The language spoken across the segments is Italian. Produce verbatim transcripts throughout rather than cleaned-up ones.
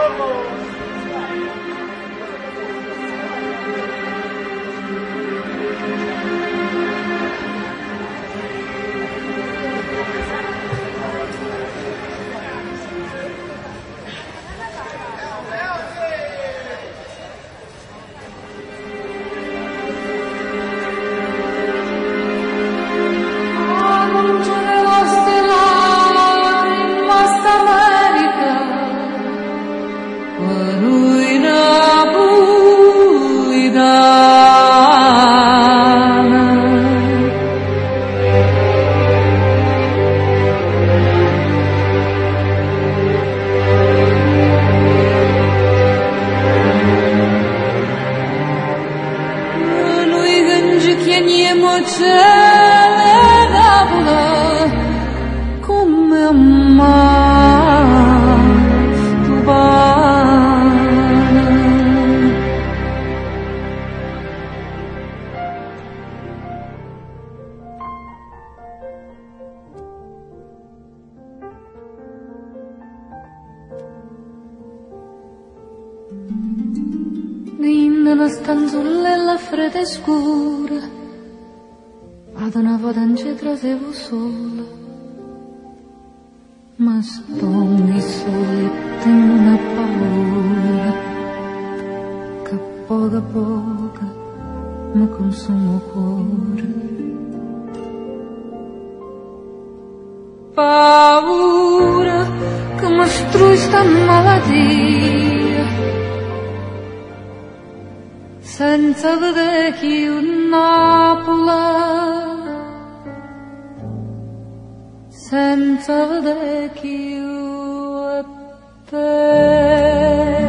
Nella stanzulla fredda e scura, ad una volta non ci trasevo sola, ma stonghi sole tengo una paura, che poco a poco mi consuma il cuore. Paura che mi strui sta malattia, senza vedere chi un Napoli, senza vedere chi è te.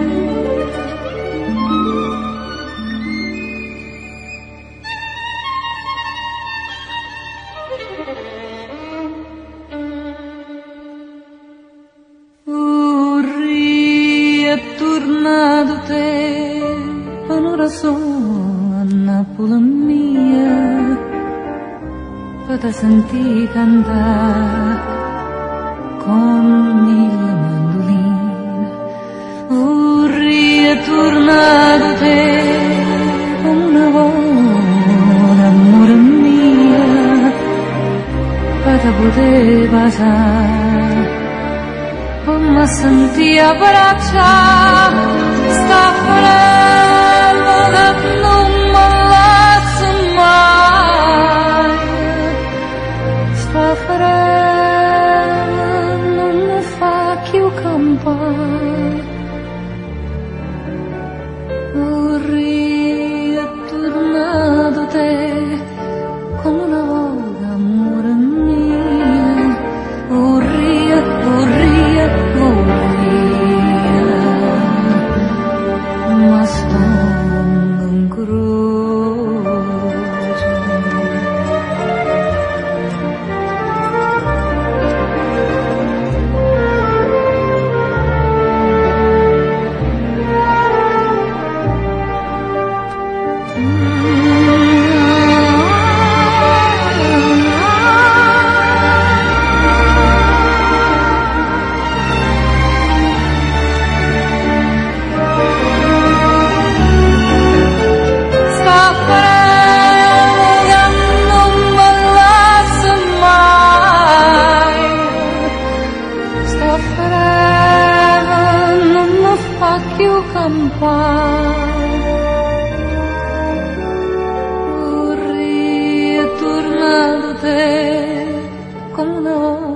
Urri è tornato te, un'ora sola a Napoli mia, per te sentire cantare con mille mandoline. Urri è tornato te, come una volta, amore mia, per te poter passare, per me sentire abbracciare, sta freddo che non mi lascia mai, sta freddo non mi fa più campare. Urri è tornato te, come una volta, amore mio. Urri, urri, urri, ma sto in croce. Urri è tornato te, come una volta.